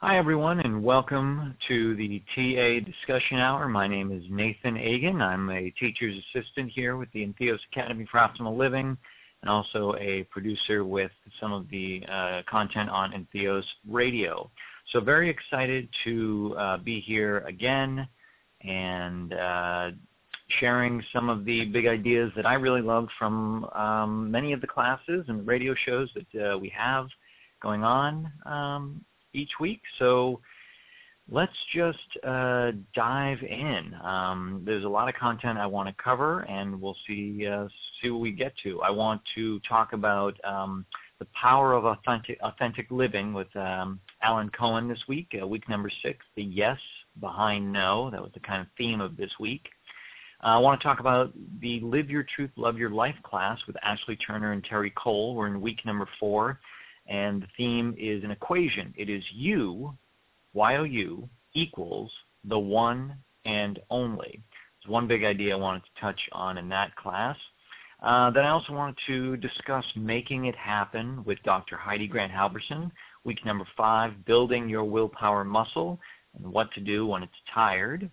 Hi, everyone, and welcome to the TA Discussion Hour. My name is Nathan Agan. I'm a teacher's assistant here with the Entheos Academy for Optimal Living and also a producer with some of the content on Entheos Radio. So very excited to be here again and sharing some of the big ideas that I really love from many of the classes and radio shows that we have going on each week. So let's just dive in. There's a lot of content I want to cover, and we'll see what we get to. I want to talk about the power of authentic living with Alan Cohen this week, week number 6, the yes behind no. That was the kind of theme of this week. I want to talk about the Live Your Truth, Love Your Life class with Ashley Turner and Terry Cole. We're in week number 4. And the theme is an equation. It is you, Y-O-U, equals the one and only. There's one big idea I wanted to touch on in that class. Then I also wanted to discuss Making It Happen with Dr. Heidi Grant Halverson, week number 5, Building Your Willpower Muscle and What to Do When It's Tired.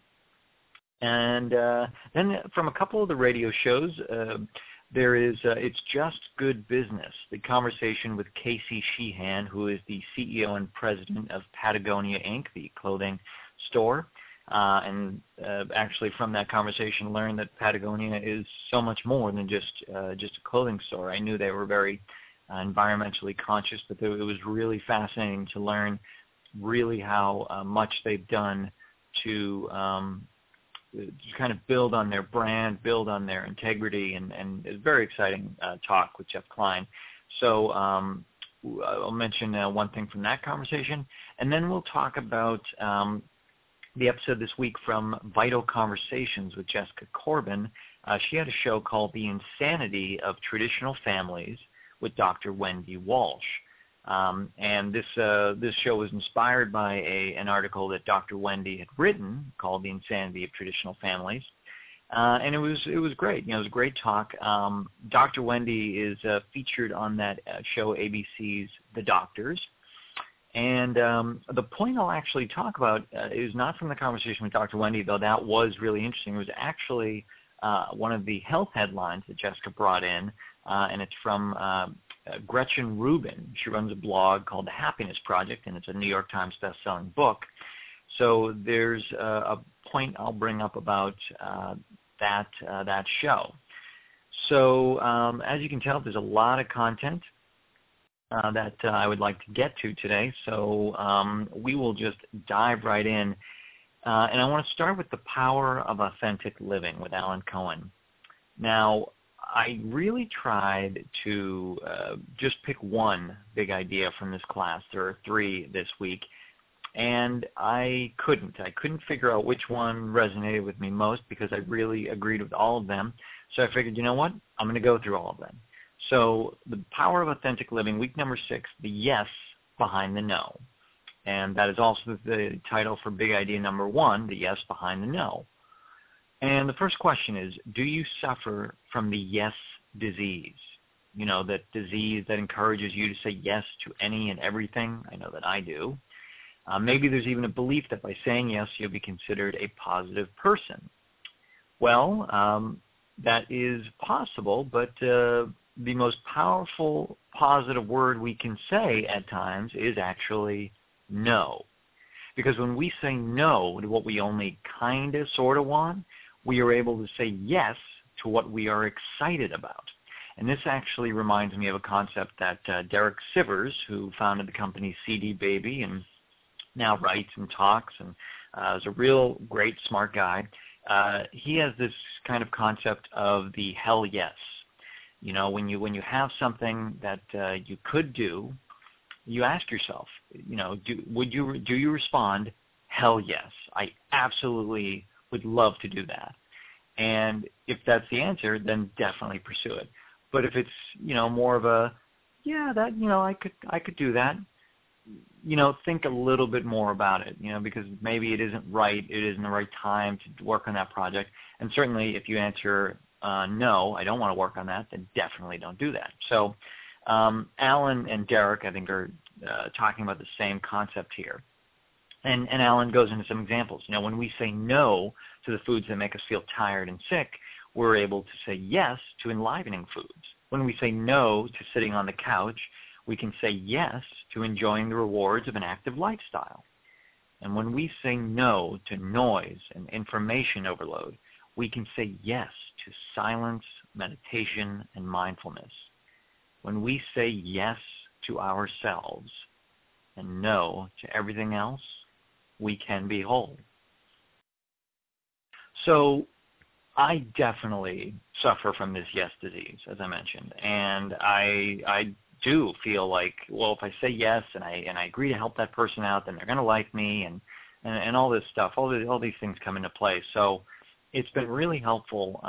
And then from a couple of the radio shows, there is It's Just Good Business, the conversation with Casey Sheehan, who is the CEO and president of Patagonia Inc., the clothing store. And actually from that conversation learned that Patagonia is so much more than just a clothing store. I knew they were very environmentally conscious, but it was really fascinating to learn really how much they've done to kind of build on their brand, build on their integrity, and it's very exciting talk with Jeff Klein. So I'll mention one thing from that conversation, and then we'll talk about the episode this week from Vital Conversations with Jessica Corbin. She had a show called The Insanity of Traditional Families with Dr. Wendy Walsh. And this show was inspired by an article that Dr. Wendy had written called The Insanity of Traditional Families. And it was great. You know, it was a great talk. Dr. Wendy is featured on that show, ABC's The Doctors. And the point I'll actually talk about is not from the conversation with Dr. Wendy, though that was really interesting. It was actually one of the health headlines that Jessica brought in, and it's from Gretchen Rubin. She runs a blog called The Happiness Project, and it's a New York Times best-selling book. So there's a point I'll bring up about that show. So as you can tell, there's a lot of content that I would like to get to today. So we will just dive right in. And I want to start with the power of authentic living with Alan Cohen. Now, I really tried to just pick one big idea from this class. There are 3 this week, and I couldn't figure out which one resonated with me most because I really agreed with all of them. So I figured, you know what? I'm going to go through all of them. So the power of authentic living, week number 6, the yes behind the no. And that is also the title for big idea number 1, the yes behind the no. And the first question is, do you suffer from the yes disease? You know, that disease that encourages you to say yes to any and everything? I know that I do. Maybe there's even a belief that by saying yes, you'll be considered a positive person. Well, that is possible, but the most powerful positive word we can say at times is actually no. Because when we say no to what we only kind of sort of want, we are able to say yes to what we are excited about. And this actually reminds me of a concept that Derek Sivers, who founded the company CD Baby and now writes and talks and is a real great smart guy, he has this kind of concept of the hell yes. You know, when you have something that you could do, you ask yourself, you know, do you respond, hell yes, I absolutely would love to do that. And if that's the answer, then definitely pursue it. But if it's, you know, more of a, yeah, that, you know, I could do that, you know, think a little bit more about it, you know, because maybe it isn't the right time to work on that project. And certainly if you answer no, I don't want to work on that, then definitely don't do that. So Alan and Derek, I think, are talking about the same concept here. And Alan goes into some examples. When we say no to the foods that make us feel tired and sick, we're able to say yes to enlivening foods. When we say no to sitting on the couch, we can say yes to enjoying the rewards of an active lifestyle. And when we say no to noise and information overload, we can say yes to silence, meditation, and mindfulness. When we say yes to ourselves and no to everything else, we can be whole. So I definitely suffer from this yes disease, as I mentioned, and I do feel like, well, if I say yes and I agree to help that person out, then they're going to like me, and all this stuff, all these things come into play. So it's been really helpful.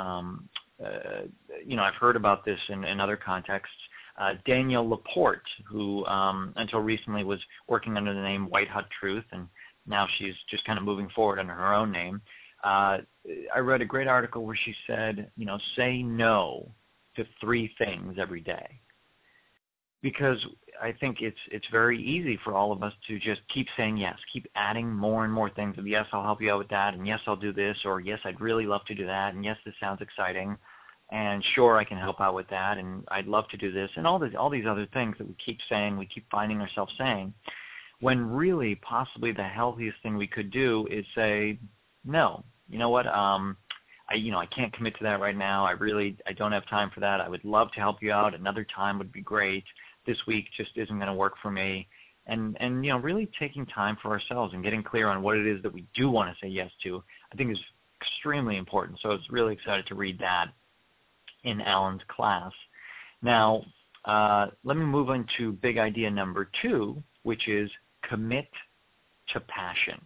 I've heard about this in other contexts. Danielle Laporte, who until recently was working under the name White Hot Truth, and now she's just kind of moving forward under her own name. I read a great article where she said, say no to 3 things every day. Because I think it's very easy for all of us to just keep saying yes, keep adding more and more things of yes, I'll help you out with that, and yes, I'll do this, or yes, I'd really love to do that, and yes, this sounds exciting, and sure, I can help out with that, and I'd love to do this, and all these other things that we keep saying, we keep finding ourselves saying, when really possibly the healthiest thing we could do is say, no, you know what, I can't commit to that right now. I don't have time for that. I would love to help you out. Another time would be great. This week just isn't going to work for me. And really taking time for ourselves and getting clear on what it is that we do want to say yes to, I think is extremely important. So I was really excited to read that in Alan's class. Now, let me move on to big idea number 2, which is commit to passion.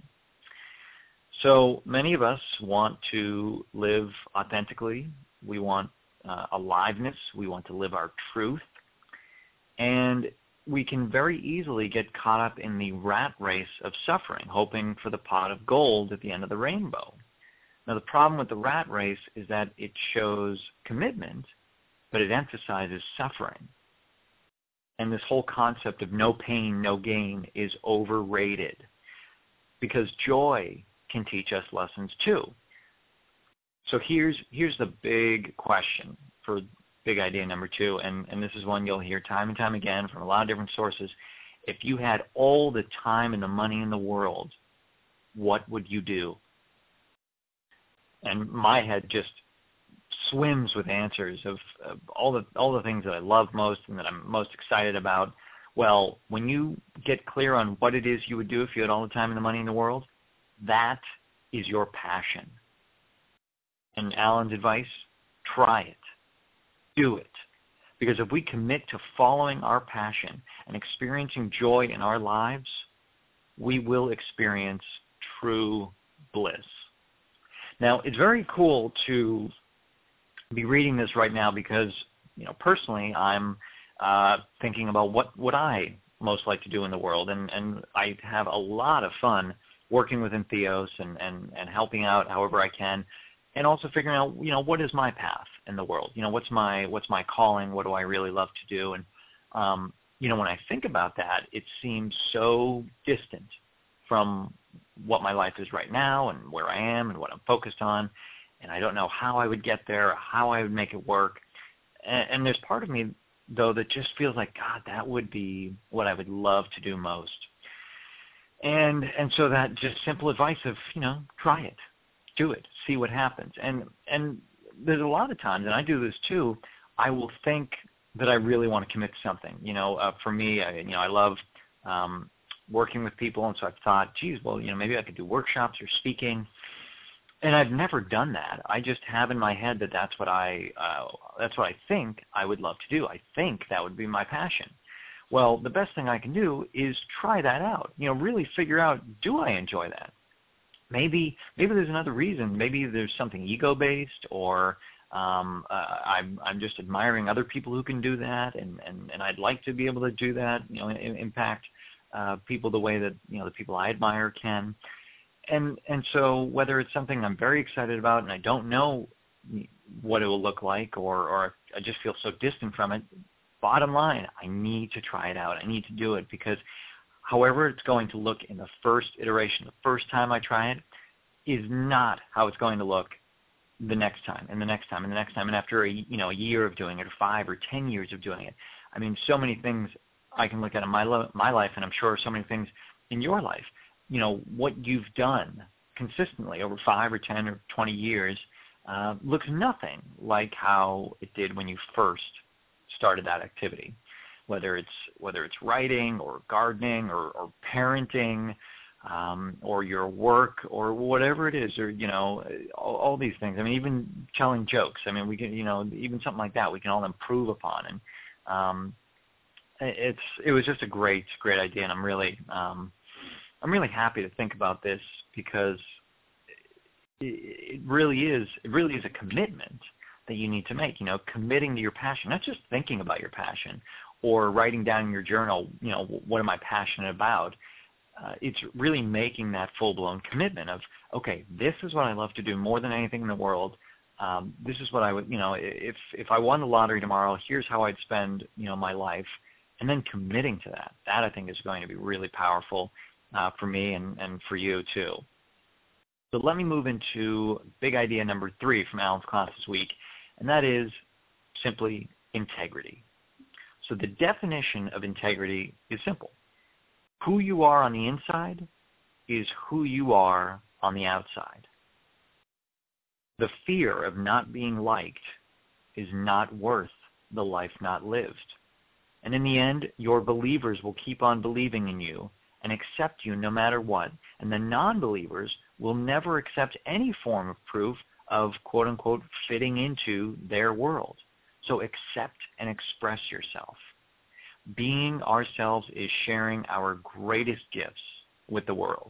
So many of us want to live authentically. We want aliveness. We want to live our truth. And we can very easily get caught up in the rat race of suffering, hoping for the pot of gold at the end of the rainbow. Now, the problem with the rat race is that it shows commitment, but it emphasizes suffering. And this whole concept of no pain, no gain is overrated, because joy can teach us lessons too. So here's the big question for big idea number 2, and this is one you'll hear time and time again from a lot of different sources. If you had all the time and the money in the world, what would you do? And my head just swims with answers of all the things that I love most and that I'm most excited about. Well, when you get clear on what it is you would do if you had all the time and the money in the world, that is your passion. And Alan's advice, try it. Do it. Because if we commit to following our passion and experiencing joy in our lives, we will experience true bliss. Now, it's very cool to be reading this right now because, personally, I'm thinking about what would I most like to do in the world, and I have a lot of fun working with Entheos and helping out however I can, and also figuring out, what is my path in the world? What's my calling? What do I really love to do? And, when I think about that, it seems so distant from what my life is right now and where I am and what I'm focused on. And I don't know how I would get there or how I would make it work. And there's part of me, though, that just feels like, God, that would be what I would love to do most. And so that just simple advice of, try it, do it, see what happens. And there's a lot of times, and I do this too, I will think that I really want to commit to something. For me, I love working with people, and so I've thought, geez, well, maybe I could do workshops or speaking. And I've never done that. I just have in my head that that's what I think I would love to do. I think that would be my passion. Well, the best thing I can do is try that out. Really figure out, do I enjoy that? Maybe there's another reason. Maybe there's something ego-based, or I'm just admiring other people who can do that, and I'd like to be able to do that. Impact people the way that the people I admire can. And so whether it's something I'm very excited about and I don't know what it will look like, or I just feel so distant from it, bottom line, I need to try it out. I need to do it because however it's going to look in the first iteration, the first time I try it, is not how it's going to look the next time and the next time and the next time, and after a year of doing it, or 5 or 10 years of doing it. I mean, so many things I can look at in my life, and I'm sure so many things in your life. What you've done consistently over 5 or 10 or 20 years looks nothing like how it did when you first started that activity. Whether it's writing or gardening or parenting, or your work or whatever it is, or all these things. I mean, even telling jokes. I mean, we can even something like that we can all improve upon. And it was just a great idea, and I'm really happy to think about this, because it really is a commitment that you need to make. Committing to your passion, not just thinking about your passion or writing down in your journal, what am I passionate about? It's really making that full-blown commitment of, okay, this is what I love to do more than anything in the world. This is what I would, if I won the lottery tomorrow, here's how I'd spend, my life, and then committing to that. That, I think, is going to be really powerful for me and for you too. So let me move into big idea number 3 from Alan's class this week, and that is simply integrity. So the definition of integrity is simple. Who you are on the inside is who you are on the outside. The fear of not being liked is not worth the life not lived. And in the end, your believers will keep on believing in you and accept you no matter what. And the non-believers will never accept any form of proof of, quote-unquote, fitting into their world. So accept and express yourself. Being ourselves is sharing our greatest gifts with the world.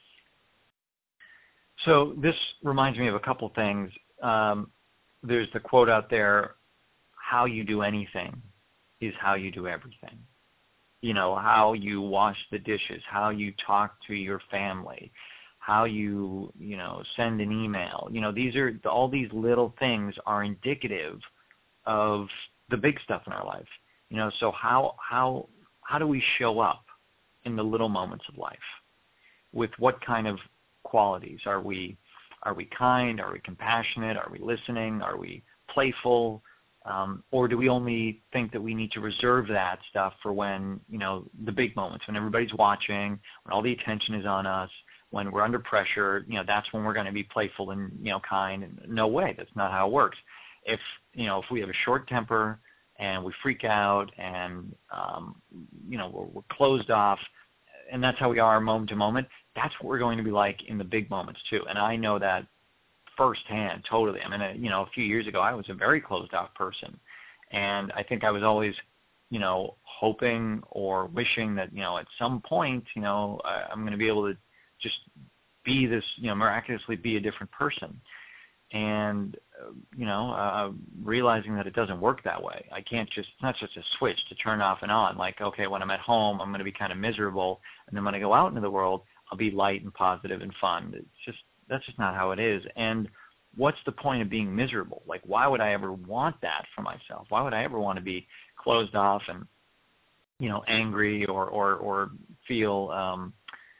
So this reminds me of a couple things. There's the quote out there, how you do anything is how you do everything. How you wash the dishes, how you talk to your family, how you, send an email. These are all these little things are indicative of the big stuff in our life. So how do we show up in the little moments of life? With what kind of qualities? Are we kind? Are we compassionate? Are we listening? Are we playful? Or do we only think that we need to reserve that stuff for when, the big moments, when everybody's watching, when all the attention is on us, when we're under pressure, that's when we're going to be playful and, kind? And no way, that's not how it works. If we have a short temper and we freak out and, we're closed off, and that's how we are moment to moment, that's what we're going to be like in the big moments too. And I know that firsthand, totally. I mean, a few years ago, I was a very closed-off person, and I think I was always, hoping or wishing that, at some point, I'm going to be able to just be this, miraculously be a different person. And, realizing that it doesn't work that way. I can't just, it's not just a switch to turn off and on. Like, okay, when I'm at home, I'm going to be kind of miserable, and then when I go out into the world, I'll be light and positive and fun. That's just not how it is. And what's the point of being miserable? Like, why would I ever want that for myself? Why would I ever want to be closed off and, angry or feel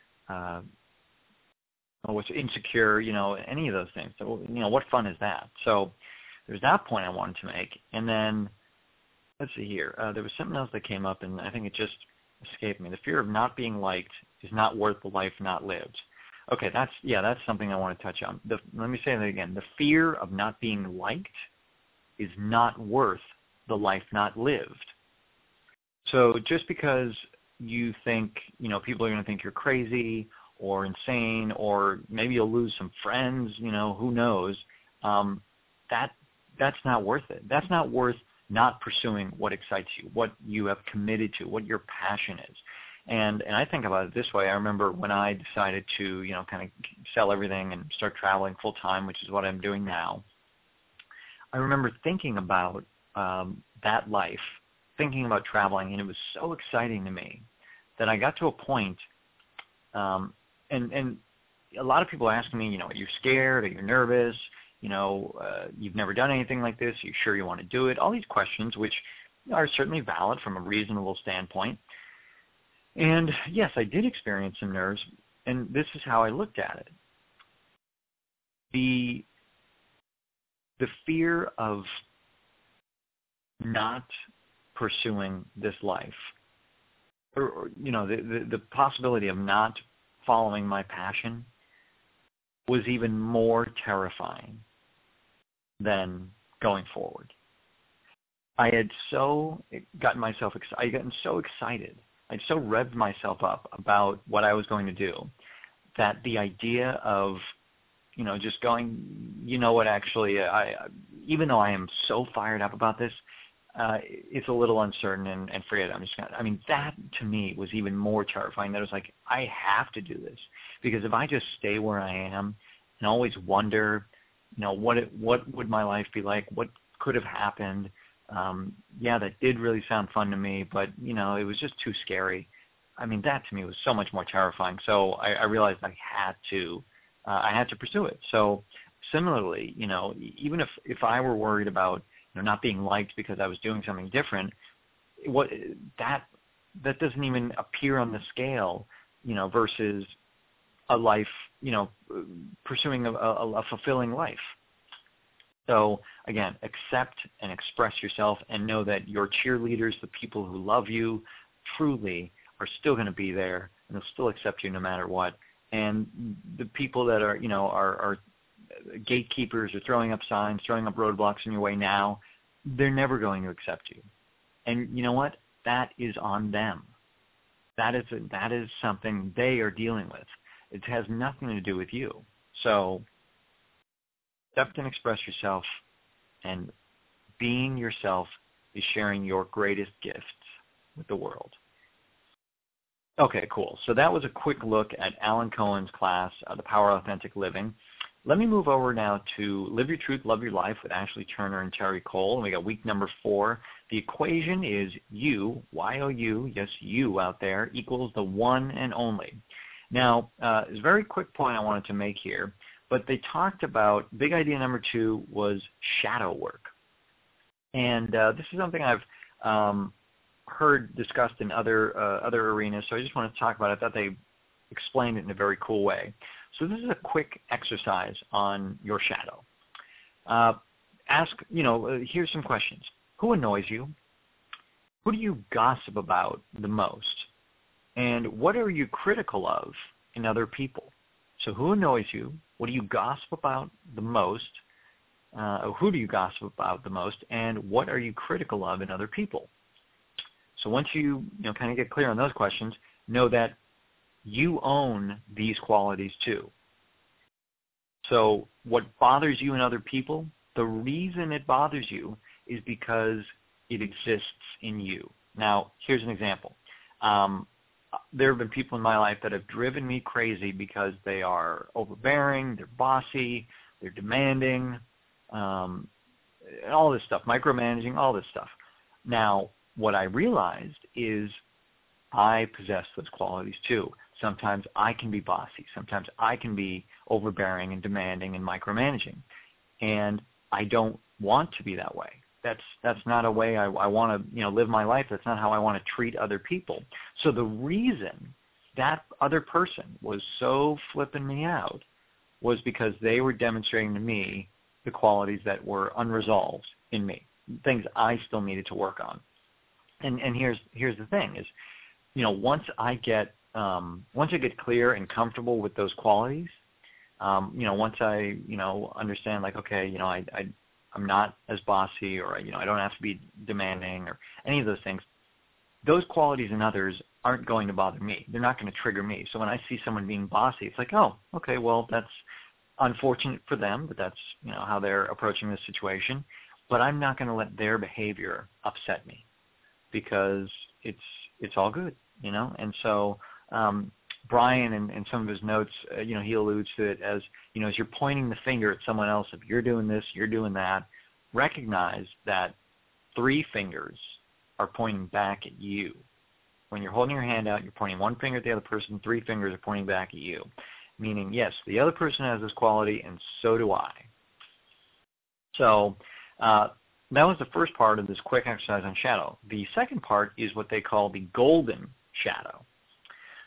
what's insecure, any of those things. So, what fun is that? So there's that point I wanted to make. And then, let's see here. There was something else that came up, and I think it just escaped me. The fear of not being liked is not worth the life not lived. Okay, that's something I want to touch on. Let me say that again. The fear of not being liked is not worth the life not lived. So just because you think, people are going to think you're crazy or insane, or maybe you'll lose some friends, who knows, that's not worth it. That's not worth not pursuing what excites you, what you have committed to, what your passion is. And I think about it this way. I remember when I decided to, kind of sell everything and start traveling full time, which is what I'm doing now. I remember thinking about that life, thinking about traveling, and it was so exciting to me that I got to a point, and a lot of people ask me, are you scared? Are you nervous? You've never done anything like this. Are you sure you want to do it? All these questions, which are certainly valid from a reasonable standpoint. And yes, I did experience some nerves, and this is how I looked at it. The fear of not pursuing this life, or the possibility of not following my passion was even more terrifying than going forward. I had gotten so excited. I'd so revved myself up about what I was going to do that the idea of, just going, actually, even though I am so fired up about this, it's a little uncertain and forget it. That to me was even more terrifying. That it was like, I have to do this, because if I just stay where I am and always wonder, what would my life be like? What could have happened? That did really sound fun to me, but, it was just too scary. That to me was so much more terrifying. So I realized I had to pursue it. So similarly, even if I were worried about not being liked because I was doing something different, that doesn't even appear on the scale, versus a life, pursuing a fulfilling life. So again, accept and express yourself, and know that your cheerleaders, the people who love you truly, are still going to be there, and they'll still accept you no matter what. And the people that are gatekeepers or throwing up signs, throwing up roadblocks in your way now, they're never going to accept you. And you know what? That is on them. That is something they are dealing with. It has nothing to do with you. So accept and express yourself, and being yourself is sharing your greatest gifts with the world. Okay, cool. So that was a quick look at Alan Cohen's class, The Power of Authentic Living. Let me move over now to Live Your Truth, Love Your Life with Ashley Turner and Terry Cole. And we got week number 4. The equation is you, Y-O-U, yes, you out there, equals the one and only. Now, it's a very quick point I wanted to make here, but they talked about, big idea number 2 was shadow work. And this is something I've heard discussed in other arenas, so I just want to talk about it. I thought they explained it in a very cool way. So this is a quick exercise on your shadow. Here's some questions. Who annoys you? Who do you gossip about the most? And what are you critical of in other people? So who annoys you? What do you gossip about the most? Who do you gossip about the most? And what are you critical of in other people? So once you kind of get clear on those questions, know that you own these qualities too. So what bothers you in other people, the reason it bothers you is because it exists in you. Now, here's an example. There have been people in my life that have driven me crazy because they are overbearing, they're bossy, they're demanding, and all this stuff, micromanaging, all this stuff. Now, what I realized is I possess those qualities too. Sometimes I can be bossy. Sometimes I can be overbearing and demanding and micromanaging. And I don't want to be that way. That's not a way I want to live my life. That's not how I want to treat other people. So the reason that other person was so flipping me out was because they were demonstrating to me the qualities that were unresolved in me, things I still needed to work on. And here's the thing is, once I get clear and comfortable with those qualities, once I understand, like, okay, I'm not as bossy, or I don't have to be demanding or any of those things. Those qualities in others aren't going to bother me. They're not going to trigger me. So when I see someone being bossy, it's like, oh, okay, well, that's unfortunate for them, but that's how they're approaching this situation. But I'm not going to let their behavior upset me, because it's all good, And so Brian, in some of his notes, he alludes to it as, as you're pointing the finger at someone else, if you're doing this, you're doing that, recognize that 3 fingers are pointing back at you. When you're holding your hand out, you're pointing one finger at the other person, 3 fingers are pointing back at you. Meaning, yes, the other person has this quality, and so do I. So that was the first part of this quick exercise on shadow. The second part is what they call the golden shadow.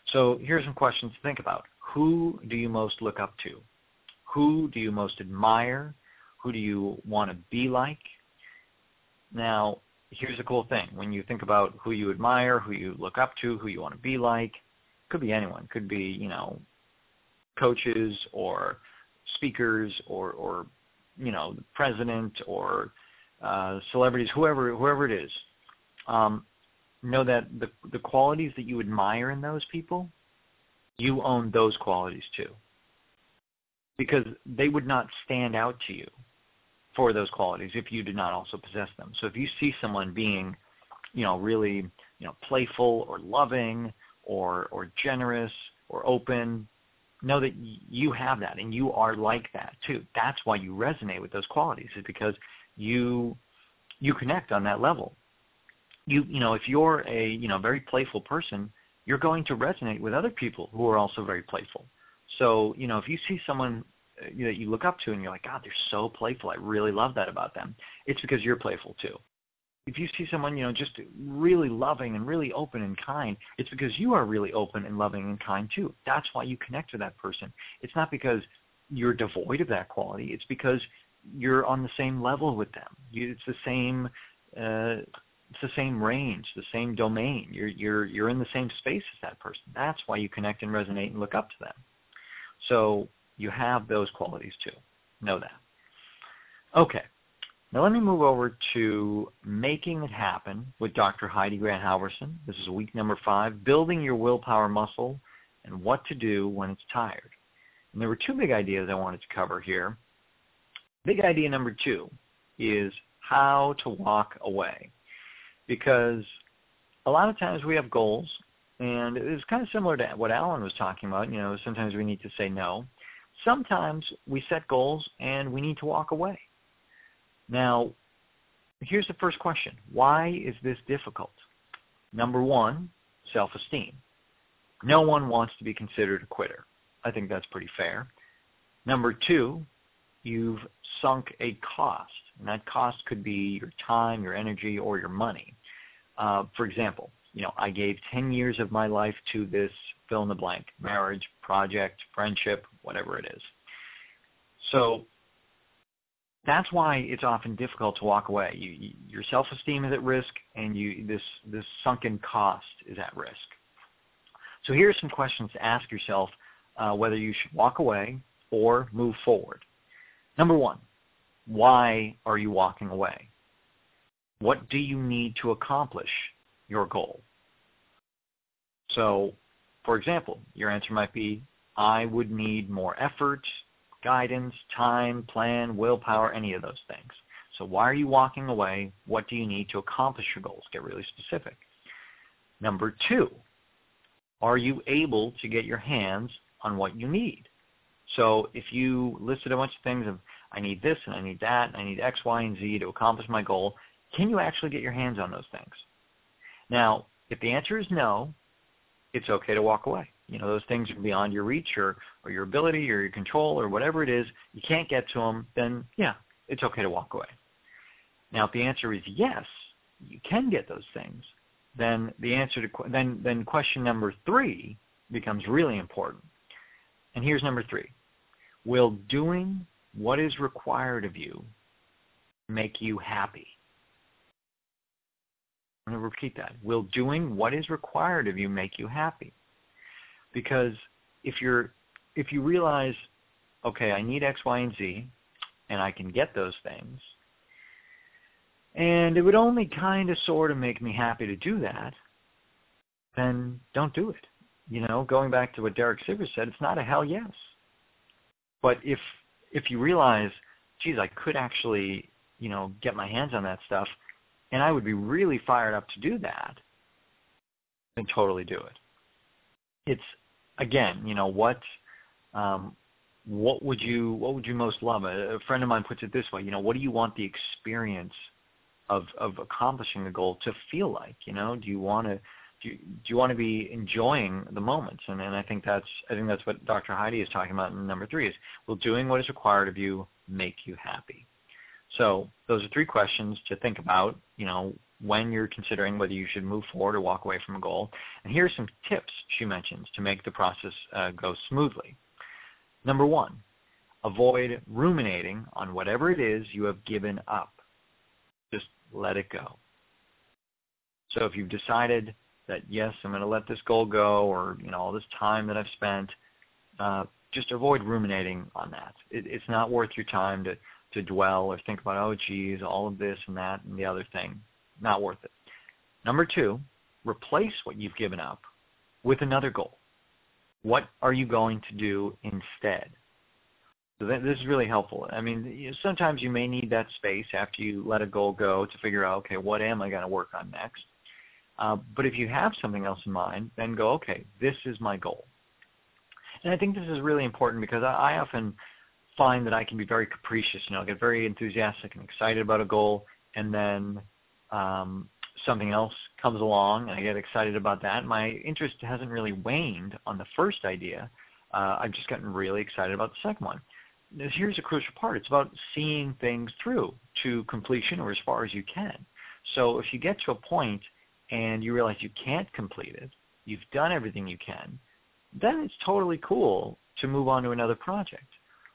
So here's some questions to think about. Who do you most look up to? Who do you most admire? Who do you want to be like? Now, here's the cool thing. When you think about who you admire, who you look up to, who you want to be like, it could be anyone. It could be, coaches or speakers or the president or celebrities, whoever it is. Know that the qualities that you admire in those people, you own those qualities too. Because they would not stand out to you for those qualities if you did not also possess them. So if you see someone being, really, playful or loving or generous or open, know that you have that and you are like that too. That's why you resonate with those qualities, is because you connect on that level. If you're a very playful person, you're going to resonate with other people who are also very playful. So if you see someone that you look up to and you're like, God, they're so playful, I really love that about them, it's because you're playful too. If you see someone just really loving and really open and kind, it's because you are really open and loving and kind too. That's why you connect with that person. It's not because you're devoid of that quality. It's because you're on the same level with them. It's the same range, the same domain. You're in the same space as that person. That's why you connect and resonate and look up to them. So you have those qualities too. Know that. Okay. Now let me move over to Making It Happen with Dr. Heidi Grant Halverson. This is week number 5, Building Your Willpower Muscle and What to Do When It's Tired. And there were 2 big ideas I wanted to cover here. Big idea number 2 is how to walk away. Because a lot of times we have goals, and it's kind of similar to what Alan was talking about. Sometimes we need to say no. Sometimes we set goals and we need to walk away. Now, here's the first question. Why is this difficult? Number 1, self-esteem. No one wants to be considered a quitter. I think that's pretty fair. Number 2, you've sunk a cost, and that cost could be your time, your energy, or your money. For example, I gave 10 years of my life to this fill in the blank, marriage, project, friendship, whatever it is. So that's why it's often difficult to walk away. Your self-esteem is at risk, and this sunken cost is at risk. So here are some questions to ask yourself whether you should walk away or move forward. Number 1, why are you walking away? What do you need to accomplish your goal? So, for example, your answer might be, I would need more effort, guidance, time, plan, willpower, any of those things. So why are you walking away? What do you need to accomplish your goals? Get really specific. Number 2, are you able to get your hands on what you need? So if you listed a bunch of things of, I need this and I need that and I need X, Y, and Z to accomplish my goal, can you actually get your hands on those things? Now, if the answer is no, it's okay to walk away. Those things are beyond your reach or your ability or your control or whatever it is, you can't get to them, then yeah, it's okay to walk away. Now, if the answer is yes, you can get those things, then the answer to then question number 3 becomes really important. And here's number 3. Will doing what is required of you make you happy? I'm going to repeat that. Will doing what is required of you make you happy? Because if you realize, okay, I need X, Y, and Z, and I can get those things, and it would only kind of sort of make me happy to do that, then don't do it. Going back to what Derek Sivers said, it's not a hell yes. But if you realize, geez, I could actually, get my hands on that stuff, and I would be really fired up to do that, then totally do it. It's, again, what would you most love? A friend of mine puts it this way, what do you want the experience of accomplishing the goal to feel like? Do you want to be enjoying the moments? And I think that's what Dr. Heidi is talking about in number 3 is, will doing what is required of you make you happy? So those are 3 questions to think about. when you're considering whether you should move forward or walk away from a goal. And here are some tips she mentions to make the process go smoothly. Number 1, avoid ruminating on whatever it is you have given up. Just let it go. So if you've decided that, yes, I'm going to let this goal go, or all this time that I've spent, just avoid ruminating on that. It's not worth your time to dwell or think about, oh, geez, all of this and that and the other thing. Not worth it. Number 2, replace what you've given up with another goal. What are you going to do instead? So this is really helpful. I mean, sometimes you may need that space after you let a goal go to figure out, okay, what am I going to work on next? But if you have something else in mind, then go, okay, this is my goal. And I think this is really important because I often find that I can be very capricious. I'll get very enthusiastic and excited about a goal, and then something else comes along, and I get excited about that. My interest hasn't really waned on the first idea. I've just gotten really excited about the second one. Here's a crucial part. It's about seeing things through to completion or as far as you can. So if you get to a point and you realize you can't complete it, you've done everything you can, then it's totally cool to move on to another project.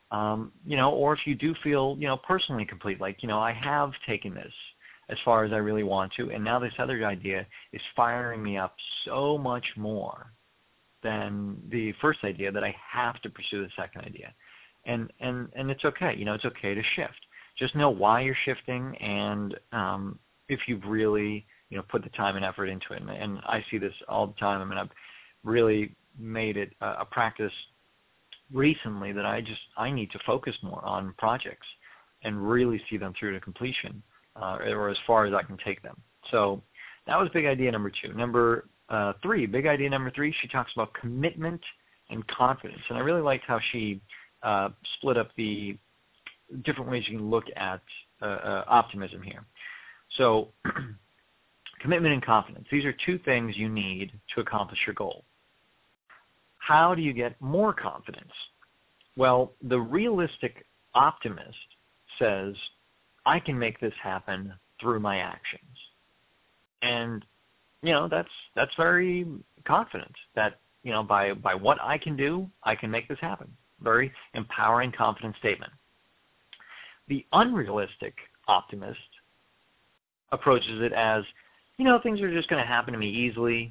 Or if you do feel, personally complete, like, I have taken this as far as I really want to, and now this other idea is firing me up so much more than the first idea that I have to pursue the second idea. And it's okay. It's okay to shift. Just know why you're shifting, and if you've really, put the time and effort into it. And I see this all the time. I mean, I've really made it a practice recently that I need to focus more on projects and really see them through to completion, or as far as I can take them. So that was big idea number 2. Number 3, big idea number 3, she talks about commitment and confidence. And I really liked how she split up the different ways you can look at optimism here. So commitment and confidence, these are 2 things you need to accomplish your goal. How do you get more confidence? Well, the realistic optimist says, I can make this happen through my actions. And, that's very confident that, by what I can do, I can make this happen. Very empowering, confident statement. The unrealistic optimist approaches it as, things are just going to happen to me easily.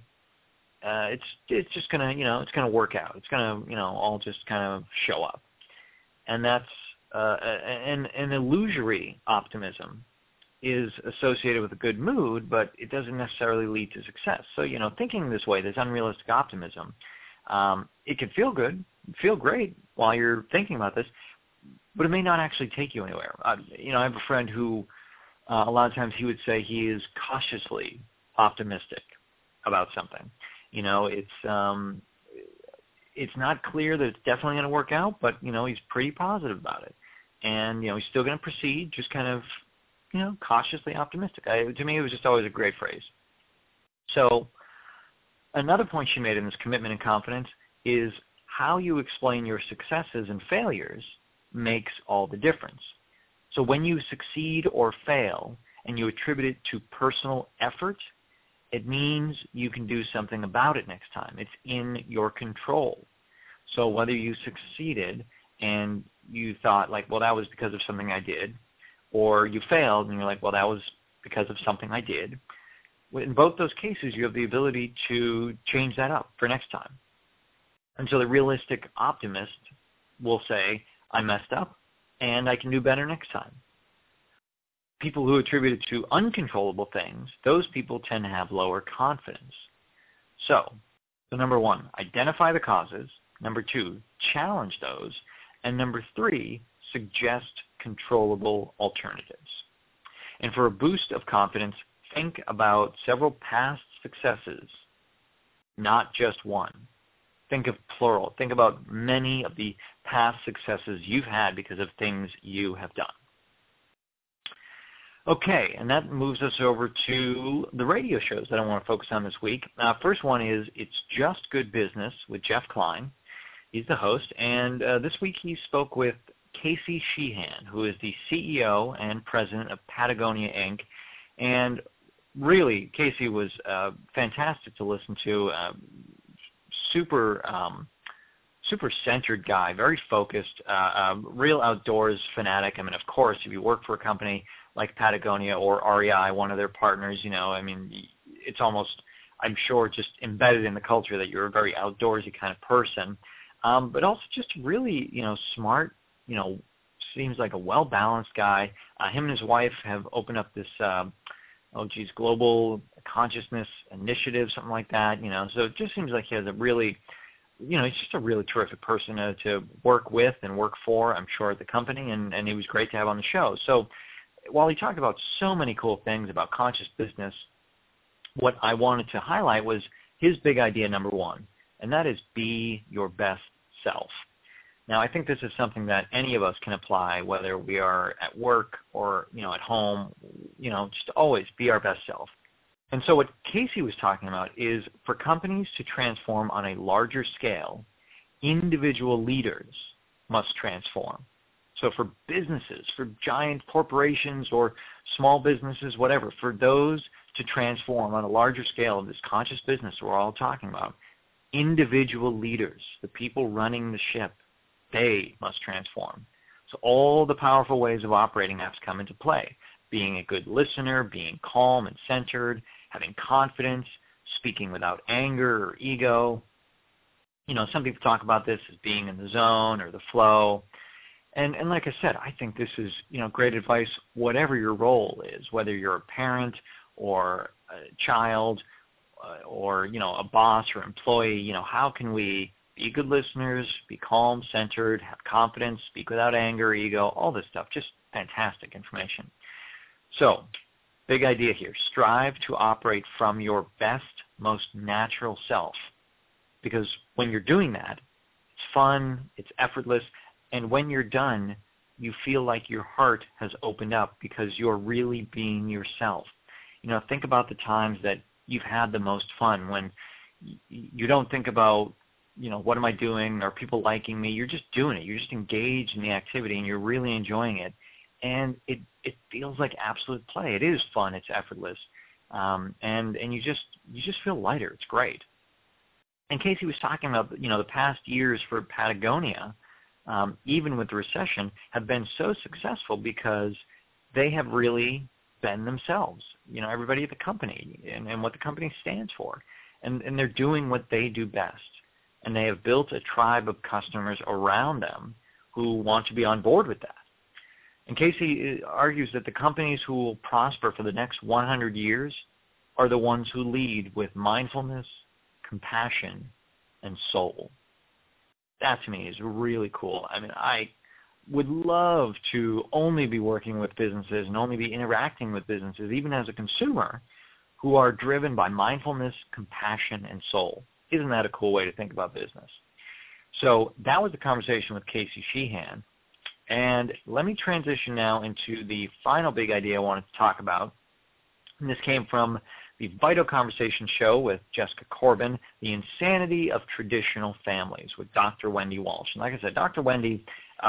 It's just going to, it's going to work out. It's going to, all just kind of show up. And that's an illusory optimism is associated with a good mood, but it doesn't necessarily lead to success. So, thinking this way, this unrealistic optimism, it can feel good, feel great while you're thinking about this, but it may not actually take you anywhere. I have a friend who a lot of times he would say he is cautiously optimistic about something. It's not clear that it's definitely going to work out, but, he's pretty positive about it. And, he's still going to proceed, just kind of, cautiously optimistic. To me, it was just always a great phrase. So another point she made in this commitment and confidence is how you explain your successes and failures makes all the difference. So when you succeed or fail and you attribute it to personal effort, it means you can do something about it next time. It's in your control. So whether you succeeded and you thought, like, well, that was because of something I did, or you failed and you're like, well, that was because of something I did, in both those cases, you have the ability to change that up for next time. And so the realistic optimist will say, I messed up and I can do better next time. People who attribute it to uncontrollable things, those people tend to have lower confidence. So number 1, identify the causes. Number 2, challenge those. And number 3, suggest controllable alternatives. And for a boost of confidence, think about several past successes, not just one. Think of plural. Think about many of the past successes you've had because of things you have done. Okay, and that moves us over to the radio shows that I want to focus on this week. First one is It's Just Good Business with Jeff Klein. He's the host, and this week he spoke with Casey Sheehan, who is the CEO and president of Patagonia, Inc., and really, Casey was fantastic to listen to. Super centered guy, very focused, real outdoors fanatic. I mean, of course, if you work for a company like Patagonia or REI, one of their partners, I mean, it's almost, I'm sure, just embedded in the culture that you're a very outdoorsy kind of person. But also just really, smart, seems like a well-balanced guy. Him and his wife have opened up this, Global Consciousness Initiative, something like that, So it just seems like he has a really, he's just a really terrific person to work with and work for, I'm sure, at the company, and he was great to have on the show. So while he talked about so many cool things about conscious business, what I wanted to highlight was his big idea number one, and that is be your best self. Now, I think this is something that any of us can apply, whether we are at work or, at home, just always be our best self. And so what Casey was talking about is for companies to transform on a larger scale, individual leaders must transform. So for businesses, for giant corporations or small businesses, whatever, for those to transform on a larger scale of this conscious business we're all talking about, individual leaders, the people running the ship, they must transform. So all the powerful ways of operating have to come into play. Being a good listener, being calm and centered, having confidence, speaking without anger or ego. Some people talk about this as being in the zone or the flow. And like I said, I think this is, great advice, whatever your role is, whether you're a parent or a child or, a boss or employee, how can we be good listeners, be calm, centered, have confidence, speak without anger, ego, all this stuff. Just fantastic information. So, big idea here. Strive to operate from your best, most natural self. Because when you're doing that, it's fun, it's effortless, and when you're done, you feel like your heart has opened up because you're really being yourself. Think about the times that you've had the most fun when you don't think about, what am I doing? Are people liking me? You're just doing it. You're just engaged in the activity, and you're really enjoying it. And it feels like absolute play. It is fun. It's effortless. And you just feel lighter. It's great. And Casey was talking about, the past years for Patagonia, even with the recession, have been so successful because they have really been themselves, everybody at the company and what the company stands for. And they're doing what they do best. And they have built a tribe of customers around them who want to be on board with that. And Casey argues that the companies who will prosper for the next 100 years are the ones who lead with mindfulness, compassion, and soul. That to me is really cool. I mean, I would love to only be working with businesses and only be interacting with businesses, even as a consumer, who are driven by mindfulness, compassion, and soul. Isn't that a cool way to think about business? So that was the conversation with Casey Sheehan. And let me transition now into the final big idea I wanted to talk about. And this came from the Vital Conversation show with Jessica Corbin, The Insanity of Traditional Families with Dr. Wendy Walsh. And like I said, Dr. Wendy,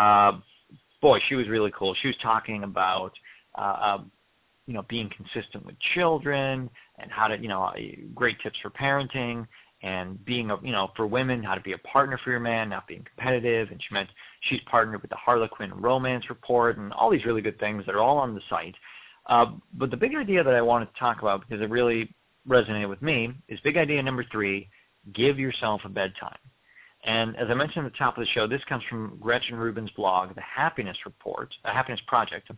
she was really cool. She was talking about, being consistent with children and how to, great tips for parenting and being, for women, how to be a partner for your man, not being competitive. And she's partnered with the Harlequin Romance Report and all these really good things that are all on the site. But the big idea that I wanted to talk about, because it really resonated with me, is big idea number 3, give yourself a bedtime. And as I mentioned at the top of the show, this comes from Gretchen Rubin's blog, The Happiness Project.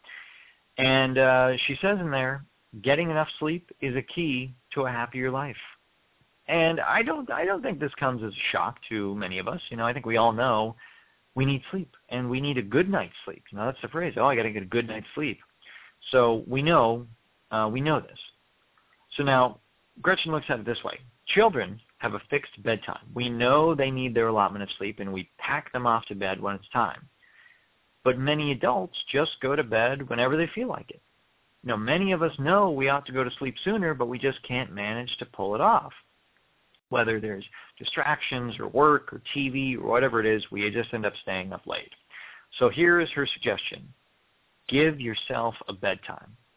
And she says in there, getting enough sleep is a key to a happier life. And I don't think this comes as a shock to many of us. I think we all know we need sleep, and we need a good night's sleep. That's the phrase. I got to get a good night's sleep. So we know this. So now Gretchen looks at it this way. Children have a fixed bedtime. We know they need their allotment of sleep, and we pack them off to bed when it's time. But many adults just go to bed whenever they feel like it. Many of us know we ought to go to sleep sooner, but we just can't manage to pull it off. Whether there's distractions or work or TV or whatever it is, we just end up staying up late. So here is her suggestion. Give yourself a bedtime.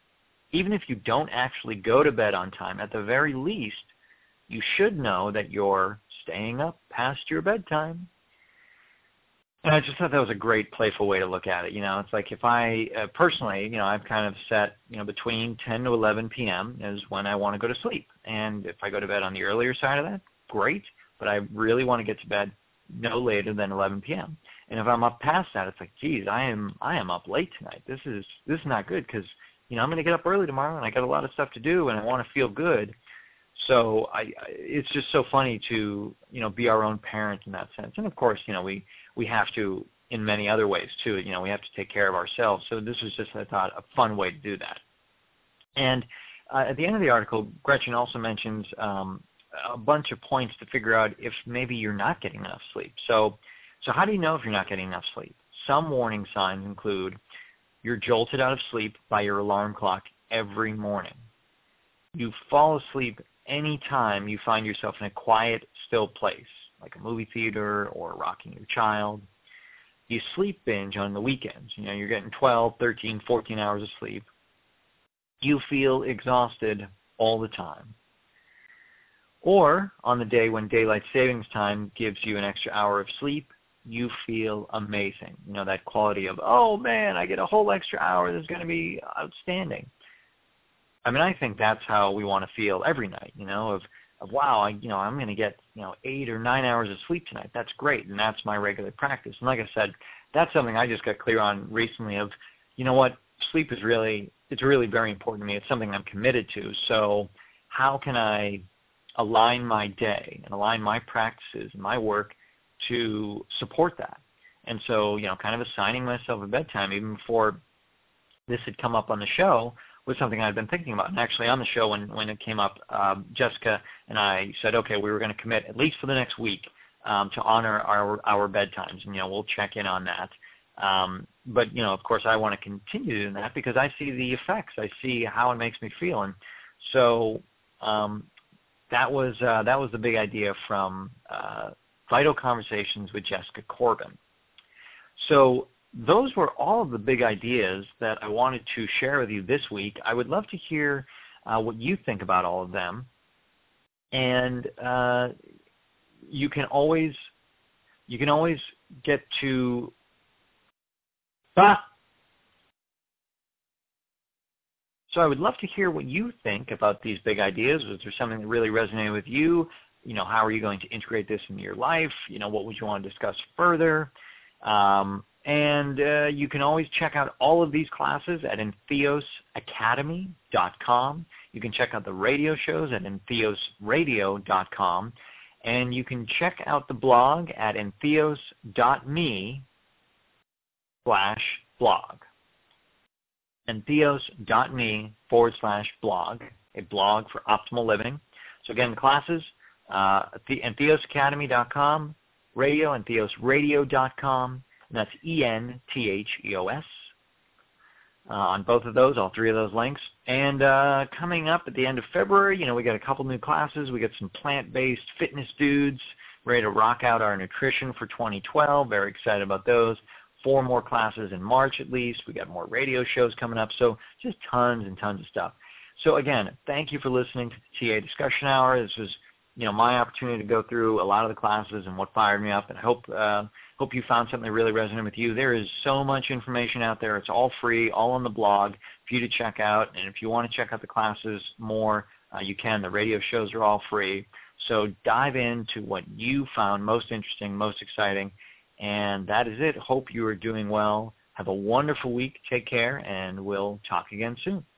even if you don't actually go to bed on time, at the very least, you should know that you're staying up past your bedtime. And I just thought that was a great playful way to look at it. It's like if I, personally, I've kind of set, between 10 to 11 p.m. is when I want to go to sleep. And if I go to bed on the earlier side of that, great. But I really want to get to bed no later than 11 p.m. And if I'm up past that, it's like, geez, I am up late tonight. This is not good because, I'm going to get up early tomorrow and I got a lot of stuff to do and I want to feel good. So it's just so funny to, be our own parent in that sense. And of course, we have to in many other ways too. We have to take care of ourselves. So this was just, I thought, a fun way to do that. And at the end of the article, Gretchen also mentions a bunch of points to figure out if maybe you're not getting enough sleep. So how do you know if you're not getting enough sleep? Some warning signs include you're jolted out of sleep by your alarm clock every morning. You fall asleep any time you find yourself in a quiet, still place, like a movie theater or rocking your child. You sleep binge on the weekends. You're getting 12, 13, 14 hours of sleep. You feel exhausted all the time. Or on the day when daylight savings time gives you an extra hour of sleep, you feel amazing. That quality of, oh man, I get a whole extra hour. This is going to be outstanding. I think that's how we want to feel every night, of wow, I'm going to get, 8 or 9 hours of sleep tonight. That's great, and that's my regular practice. And like I said, that's something I just got clear on recently of, what, sleep is it's really very important to me. It's something I'm committed to. So how can I align my day and align my practices and my work to support that? And so, kind of assigning myself a bedtime even before this had come up on the show was something I'd been thinking about. And actually on the show when it came up, Jessica and I said, okay, we were going to commit at least for the next week to honor our bedtimes, and we'll check in on that. But of course, I want to continue doing that because I see the effects. I see how it makes me feel, and so that was the big idea from Vital Conversations with Jessica Corbin. So those were all of the big ideas that I wanted to share with you this week. I would love to hear what you think about all of them. And you can always get to So I would love to hear what you think about these big ideas. Was there something that really resonated with you? How are you going to integrate this into your life? What would you want to discuss further? And you can always check out all of these classes at entheosacademy.com. You can check out the radio shows at entheosradio.com. And you can check out the blog at entheos.me/blog. entheos.me/blog, a blog for optimal living. So again, classes, entheosacademy.com, radio, entheosradio.com. And that's ENTHEOS. On both of those, all three of those links. And coming up at the end of February, we got a couple new classes. We got some plant-based fitness dudes ready to rock out our nutrition for 2012. Very excited about those. 4 more classes in March at least. We got more radio shows coming up. So just tons and tons of stuff. So again, thank you for listening to the TA Discussion Hour. This was, my opportunity to go through a lot of the classes and what fired me up. And I hope you found something that really resonated with you. There is so much information out there. It's all free, all on the blog for you to check out. And if you want to check out the classes more, you can. The radio shows are all free. So dive into what you found most interesting, most exciting. And that is it. Hope you are doing well. Have a wonderful week. Take care, and we'll talk again soon.